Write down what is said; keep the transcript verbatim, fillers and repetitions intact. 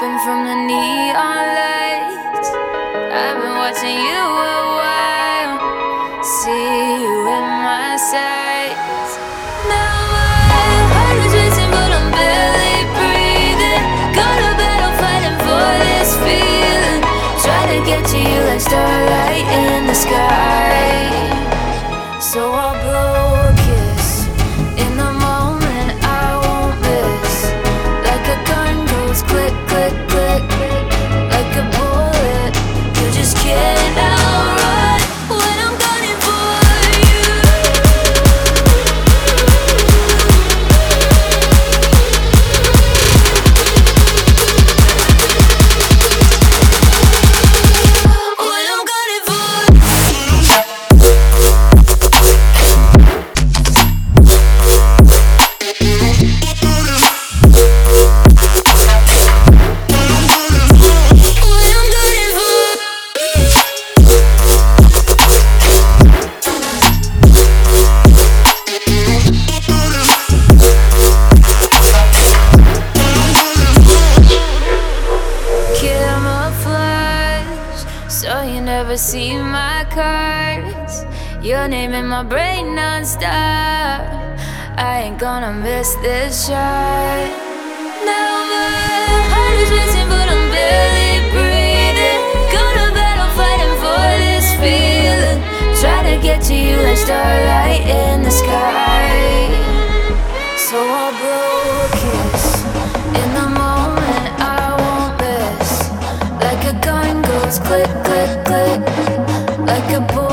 Sipping from the neon lights. I've been watching you a while. See you in my sights. Now my heart is racing, but I'm barely breathing. Got a battle fighting for this feeling. Try to get to you like starlight in the sky. So I'll blow a kiss in the moment I won't miss. Like a gun goes click, click, click. Like a bullet, you just can't outrun when I'm gunning for you. When I'm gunning for When I'm gunning for Camouflage, so you never see my cards. Your name in my brain non-stop. I ain't gonna miss this shot. Now my heart is racing, but I'm barely breathing. Gonna battle fighting for this feeling. Try to get to you like starlight in the sky. So I'll blow a kiss in the moment I won't miss. Like a gun goes click, click, click. Like a bullet.